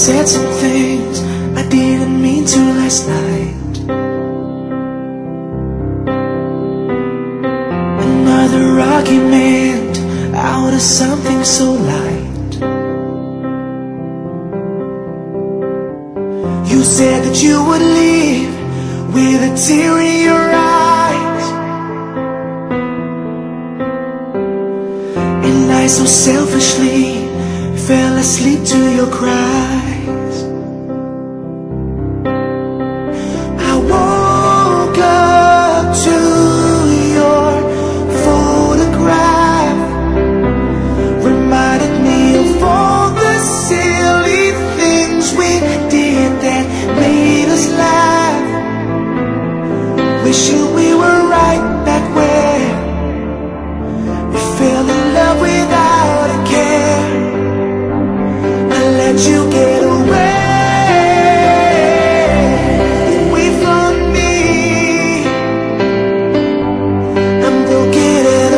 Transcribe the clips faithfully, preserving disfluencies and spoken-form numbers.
said some things I didn't mean to last night. Another argument out of something so light. You said that you would leave with a tear in your eyes, and I so selfishly fell asleep to your cries. I woke up to your photograph, reminded me of all the silly things we did that made us laugh. Wishing we were right back where we fell in love without a care. Let you get away, away from me. I'm broken and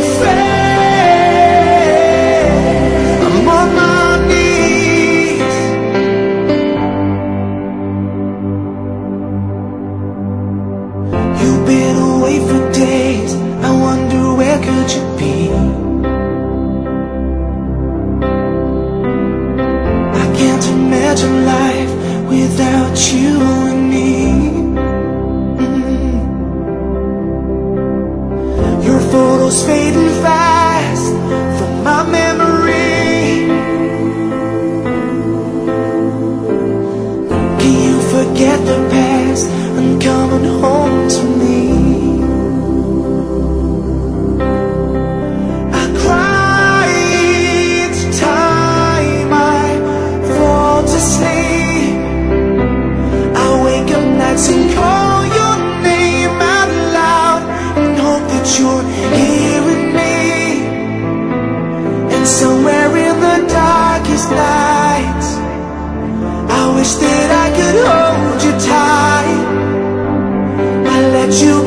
afraid. I'm on my knees. You've been away for days. I wonder where could you be? Imagine life without you and me. mm. Your photos fading fast from my memory. Can you forget the past and coming home to me? And call your name out loud and hope that you're hearing me. And somewhere in the darkest nights, I wish that I could hold you tight. I let you